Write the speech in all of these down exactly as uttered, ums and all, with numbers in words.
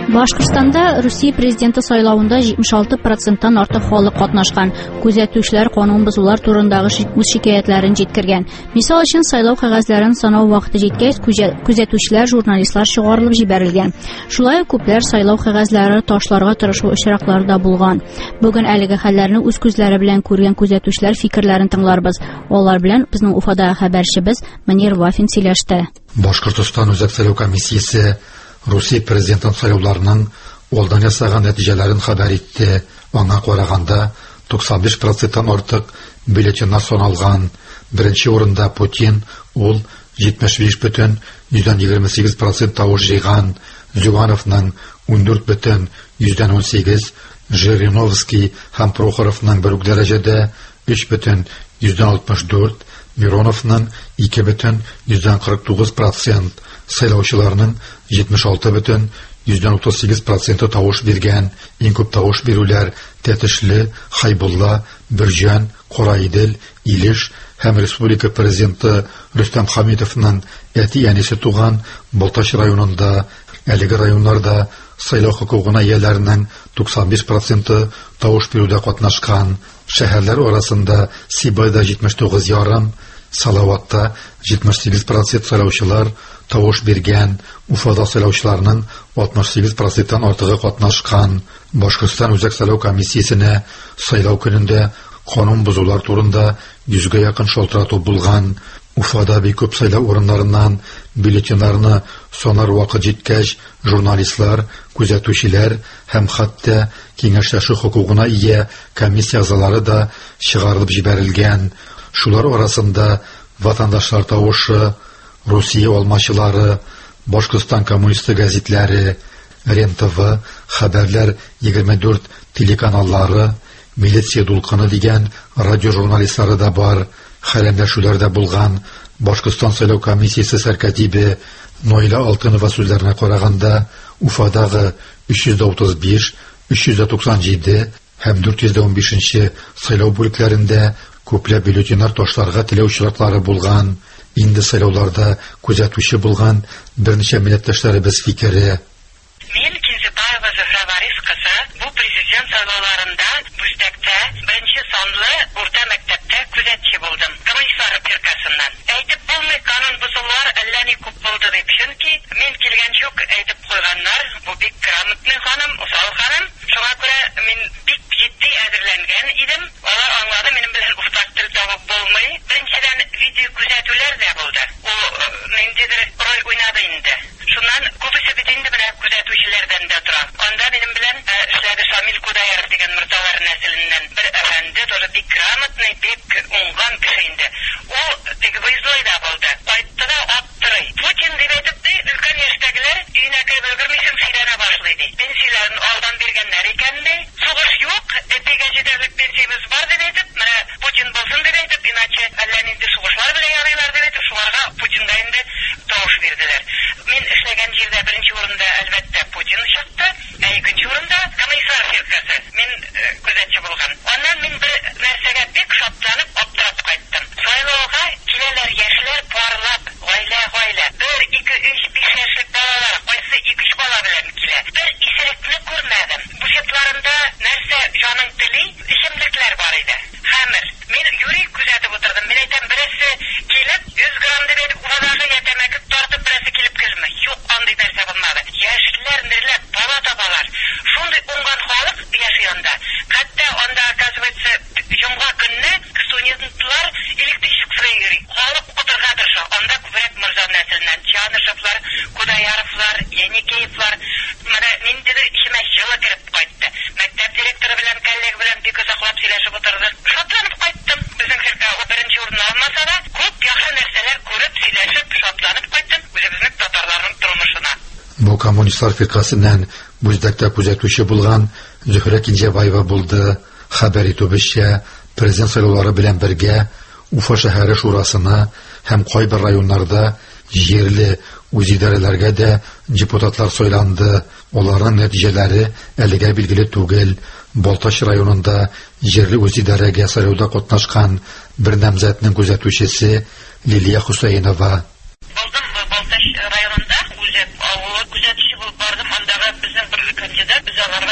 Башкортстанда Русия президенты сайлауында җитмеш алты проценттан артык халык катнашкан. Күзәтүчеләр канун бозулар турындагы үз шикаятларын җиткергән. Мисал өчен, сайлау кәгазьләрен санау вакыты җиткәч, күзәтүчеләр, журналистлар чыгарылып җибәрелгән. Шулай ук күпләр сайлау кәгазьләре ташларга тырышу очраклары да булган. Бүген әлеге хәлләрне үз күзләре белән күргән күзәтүчеләр фикерләрен тыңларбыз. Алар белән безнең Уфадагы хәбәрчебез Мөнир Вафин сөйләште. Башкортстан Үзәк сайлау комиссиясе Русия президентын сайлауларының алдан ясаган нәтиҗәләрен хәбәр итте. Аңа караганда туксан биш проценттан артык бюллетеннар саналган. Беренче урында Путин, ул җитмеш биш бөтен йөздән егерме сигез процент тавыш җыйган. Зюгановның ундүрт бөтен йөздән ун сигез, Жириновский һәм Прохоровның бер үк дәрәҗәдә өч бөтен йөздән алтмыш дүрт, Мироновның ике бөтен йөздән кырык тугыз процент, сайлаучыларның җитмеш алты бөтен йөздән утыз сигез проценты тавыш биргән. Иң күп тавыш бирүләр Тәтешле, Хайбулла, Бөрҗән, Караидел, Илеш һәм республика президенты Рөстәм Хәмитовның әти-әнисе туган Балтач районында. Әлеге районнарда сайлау хокукына ияләренең туксан биш проценты тавыш бирүдә катнашкан. Шәһәрләр арасында Сибайда җитмеш тугыз ярым, Салаватта җитмеш сигез процент сайлаучылар тавыш биргән. Уфада сайлаучыларның алтмыш сигез проценттан артыгы катнашкан. Башкортстан Үзәк сайлау комиссиясенә сайлау көнендә канун бозулар турында йөзгә якын шалтырату булган. Уфада бик күп сайлау урыннарыннан бюллетеннарны санар вакыт җиткәч, журналистлар, күзәтүчеләр һәм хәтта киңәшләшү хокукына ия комиссия әгъзалары да чыгарылып җибәрелгән. Шулар арасында ватандашлар тавышы, Русия алмачылары, Башкортстан коммунисты гәзитләре, РЕН-ТВ, Хәбәрләр егерме дүрт телеканаллары, Милиция дулкыны дигән радио журналистлары да бар. Хәләмләшүләр дә булган. Башкортстан сайлау комиссиясе сәркәтибе Наилә Алтынова сүзләренә караганда, Уфадагы өч йөз утыз биш, өч йөз туксан җиде һәм дүрт йөз ун бишенче сайлау бүлекләрендә күпләп бюллетеннар ташларга теләү очраклары булган. Инде сайлауларда күзәтүче булган берничә милләттәшләребез фикере. Мен Кинзебаева Зөһрә Варис кызы бу президент сайлауларында Бүздәктә беренче санлы урта мәктәптә күзәтче булдым. Коммунистлар фиркасыннан. Әйтеп булмый, канун бозулар әллә ни күп булды дип, чөнки мен килгәнче үк әйтеп куйганнар, бу бик грамотный ханым, усал ханым. Шуңа күрә мин бик җитди әзерләнгән идем. Алар аңлады, минем белән уртак тел табып булмый. Беренчедән видео күзәтүләр дә булды. Ул ниндидер роль уйнады инде. Шуннан күбесе бит инде белән күзәтүчеләрдән дә тора. Анда минем белән эшләде Шамил Кудаяров дигән мөртәвәр нәселеннән бер әфәнде, тоже бик грамотный, бик уңган кеше инде. Ул теге вызойда булды. Кайтты да аптырый. Путин дип әйтеп, өлкән яшьтәгеләр өенә кереп өлгермисең сөйләнә башлый ди. Пенсияләрен алдан биргәннәр икән ди. Сугыш юк, дигән җитәрлек пенсиябез бар дип әйтеп, менә Путин булсын дип әйтеп, иначе әллә нинди сугышлар белән ярыйлар дип әйтеп, шуларга Путинга инде тавыш бирделәр. Мин эшләгән җирдә беренче урында әлбәттә Путин чыкты, ә икенче урында комиссар фиркасы. Мин күзәтче булган. Аннан мин бер нәрсәгә бик шатланып, аптырап кайттым. Сайлауга киләләр яшьләр парлап, гаилә гаилә. бер, ике, өч, биш яшьлек балалар, кайсы ике-өч бала белән килә. Бер исерекне күрмәдем. Буфетларында нәрсә җаның тели, ичемлекләр бар иде. Хәмер. Мин юри күзәтеп утырдым. Мин әйтәм, берсе килеп йөз грамм дип уфадагы ятәмәке тартып берсе килеп килми. Юк, андый нәрсә булмады. Яшьләр нерләп бала табалар. Шундый уңган халык яши анда. Хәтта анда, оказывается, җомга көнне студентлар электричек фрейгери. Халык укытырга тырыша. Анда күбрәк морза нәселеннән Чанышевлар, Кудаяровлар, Яникеевлар. Менә ниндидер ишемә җылы кереп кайтты. Мәктәп директоры белән, коллег белән бик озаклап сөйләшеп утырдык. Шатланып кайттым. Безнең фирка беренче урынны алмаса да, күп яхшы нәрсәләр күреп, сөйләшеп, шатланып кайттым үзебезнең татарларның тормышына. Бу коммунистлар фиркасыннан Бүздәктә күзәтүче булган Зөһрә Кинзебаева булды. Хәбәр итүебезчә, президент сайлаулары белән бергә Уфа шәһәре шурасына һәм кайбер районнарда җирле үзидарәләргә дә депутатлар сайланды. Аларның нәтиҗәләре әлегә билгеле түгел. Балтач районында җирле үзидарәгә сайлауда катнашкан бер намзәтнең күзәтүчесе Лилия Хусаинова. Балтач районында күзәт авылы күзәтүче булып бардым. Андагы безнең бер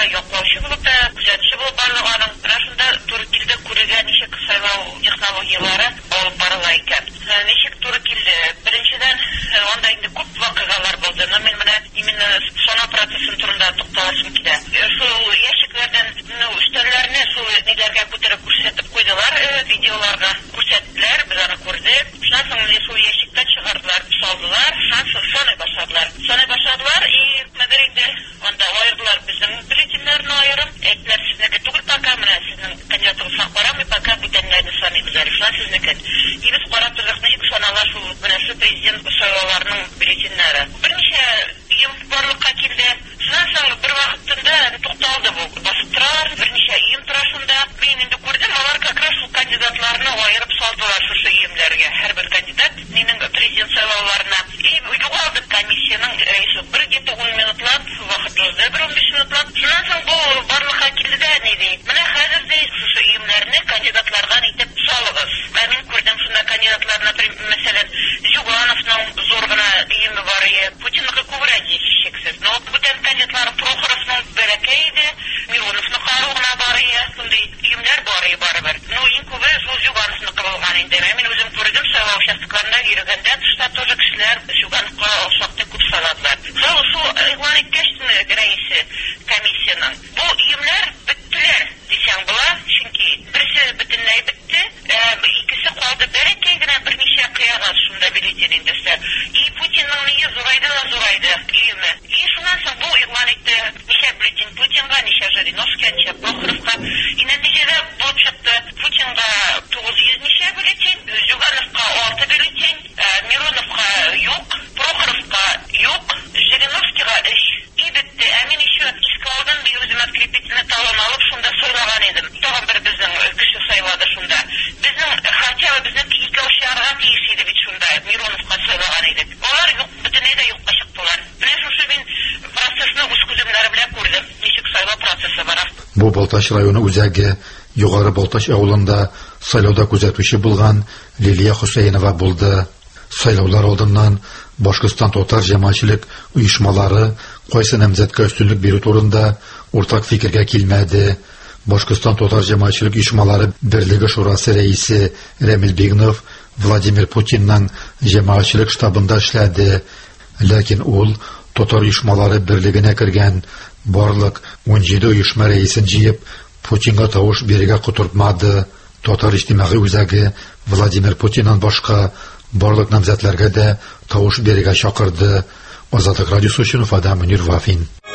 яклаучы булып та, күзәтче булып барлыгының шунда туры килде күрегә ничек сайлау технологиялары алып барыла икән. Ничек туры килде? Беренчедән, анда инде күп вакыйгалар булды. Мен менә именно санау процессын турында тукталышым килә. Шул яшикләрдән үстәлләрне шул ниләргә күтәреп күрсәтеп куйдылар, видеоларга күрсәттеләр, без аны күрдек. Шуннан соң шул яшиктән чыгардылар, салдылар, шуннан саный башладылар. Саный башладылар и мәдәр инде анда аердылар безнең бюллетеннәрне аерым. Әйтләр сезнеке түгел, пока менә сезнең кандидатыгызны карамый, пока бүтәнләрне саныйбыз, шуннан сезнеке. И без карап тордык, ничек санала шул менә шул президент сайлауларының бюллетеннәре. Берничә им барлыкка килде. Шуннан соң бер вакытында тукталды бу. Басып торалар, берничә им тора шунда. Мин инде күрдем, алар как раз шул кандидатларны аерып салдылар шушы имләргә. Һәрбер кандидат минең президент сайлауларына. И югарды комиссияның рәисе бер генә ун минутлап вакыт узды, бер ун биш минутлап. Шуннан соң бу барлыкка килде дә ни ди. Менә хәзер дә шушы имнәрне кандидатларга итеп салыгыз. Мен күрдем шунда кандидатларны, мәсәлән, Жугановның зур гына име бар иде, Путинныкы күбрәк шексез. Но бүтән кандидатлар Прохоровның бәләкәй иде, Мироновның каруына бар иде, шундый имнәр бар иде барыбер. Ну, иң күбе шул Жугановның булган инде. Мин үзем күрдем, сайлау участокларында йөргәндә, тышта тоже кешеләр Жугановка ошакта күп сайладылар. Шул шул игълан иткәчне рәисе комиссияның. Бу имнәр беттеләр дисәң була, чөнки берсе бөтенләй бетте, икесе калды, бәләкәй генә берничә кыягыз шунда бюллетень индесе. И Путинның ние зурайды да зурайды име. И шуннан соң бу игълан итте, ничә бюллетень Путинга, ничә Жириновская, ничә Прохоровка. И нәтиҗәдә бу чыкты. Путинга тугыз йөз ничә бюллетень, Жугановка алты бюллетень, Мироновка юк, Прохоровка юк, Жириновскийга өч. И бетте. Ә мин еще искалдан бер үзем открепительный талон алып шунда сайлаган идем. Тагын бер безнең кеше сайлады шунда. Безнең хотя бы безнең ике ошарга тиеш иде бит шунда. Мироновка сайлаган идек. Алар юк, бөтенләй дә юкка чыктылар. Менә шушы мин процессны үз күземнәре белән күрдем. Ничек сайлау процессы бара. Бу Балтач районы үзәге Югары Балтач авылында сайлауда күзәтүче булган Лилия Хусейнова булды. Сайлаулар алдыннан Башкортстан татар җәмәгатьчелек оешмалары кайсы намзәткә өстенлек бирү турында уртак фикергә килмәде. Башкортстан татар җәмәгатьчелек оешмалары берлеге шурасы рәисе Рамил Бигнов Владимир Путинның җәмәгатьчелек штабында эшләде. Ләкин ул татар оешмалары берлегенә кергән барлык ун җиде оешма рәисен җыеп Путинга тавыш бирергә котыртмады. Татар иҗтимагый үзәге Владимир Путиннан башка барлык намзәтләргә дә тавыш бирергә чакырды. Азатлык радиосы өчен Фада Мөнир Вафин.